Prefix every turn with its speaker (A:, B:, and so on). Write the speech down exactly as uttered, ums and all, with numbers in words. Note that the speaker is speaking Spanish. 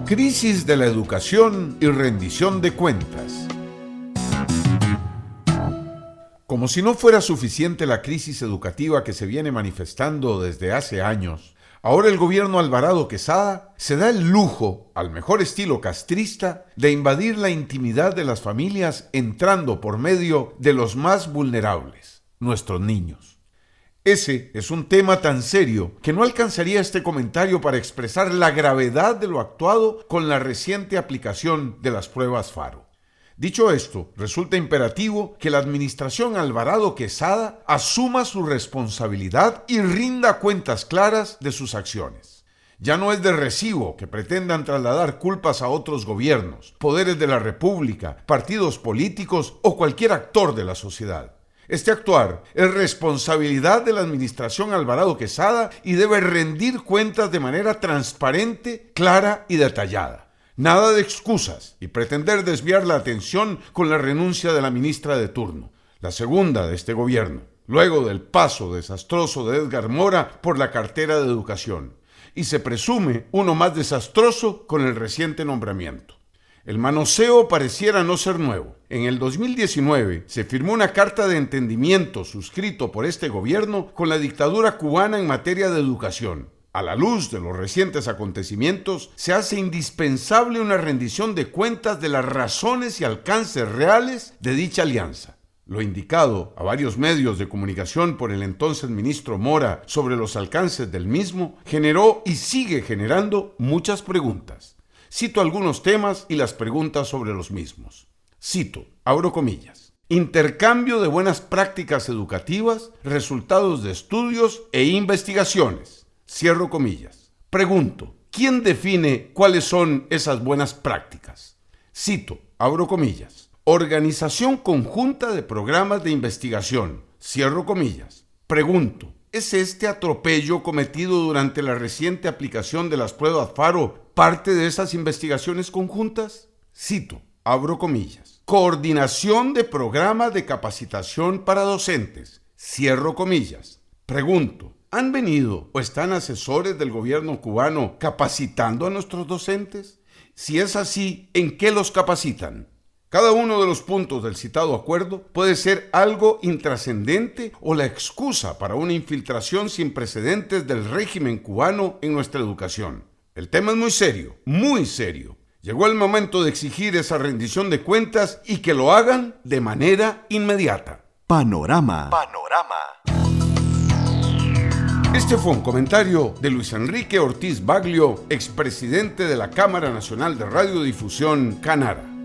A: Crisis de la educación y rendición de cuentas. Como si no fuera suficiente la crisis educativa que se viene manifestando desde hace años, ahora el gobierno Alvarado Quesada se da el lujo, al mejor estilo castrista, de invadir la intimidad de las familias entrando por medio de los más vulnerables, nuestros niños. Ese es un tema tan serio que no alcanzaría este comentario para expresar la gravedad de lo actuado con la reciente aplicación de las pruebas Faro. Dicho esto, resulta imperativo que la administración Alvarado Quesada asuma su responsabilidad y rinda cuentas claras de sus acciones. Ya no es de recibo que pretendan trasladar culpas a otros gobiernos, poderes de la República, partidos políticos o cualquier actor de la sociedad. Este actuar es responsabilidad de la administración Alvarado Quesada y debe rendir cuentas de manera transparente, clara y detallada. Nada de excusas y pretender desviar la atención con la renuncia de la ministra de turno, la segunda de este gobierno, luego del paso desastroso de Edgar Mora por la cartera de Educación, y se presume uno más desastroso con el reciente nombramiento. El manoseo pareciera no ser nuevo. En el dos mil diecinueve se firmó una carta de entendimiento suscrito por este gobierno con la dictadura cubana en materia de educación. A la luz de los recientes acontecimientos, se hace indispensable una rendición de cuentas de las razones y alcances reales de dicha alianza. Lo indicado a varios medios de comunicación por el entonces ministro Mora sobre los alcances del mismo generó y sigue generando muchas preguntas. Cito algunos temas y las preguntas sobre los mismos. Cito, abro comillas, intercambio de buenas prácticas educativas, resultados de estudios e investigaciones. Cierro comillas. Pregunto, ¿quién define cuáles son esas buenas prácticas? Cito, abro comillas, organización conjunta de programas de investigación. Cierro comillas. Pregunto, ¿es este atropello cometido durante la reciente aplicación de las pruebas Faro parte de esas investigaciones conjuntas? Cito, abro comillas, coordinación de programas de capacitación para docentes. Cierro comillas. Pregunto, ¿han venido o están asesores del gobierno cubano capacitando a nuestros docentes? Si es así, ¿en qué los capacitan? Cada uno de los puntos del citado acuerdo puede ser algo intrascendente o la excusa para una infiltración sin precedentes del régimen cubano en nuestra educación. El tema es muy serio, muy serio. Llegó el momento de exigir esa rendición de cuentas y que lo hagan de manera inmediata.
B: Panorama.
A: Panorama. Este fue un comentario de Luis Enrique Ortiz Baglio, expresidente de la Cámara Nacional de Radiodifusión, Canara.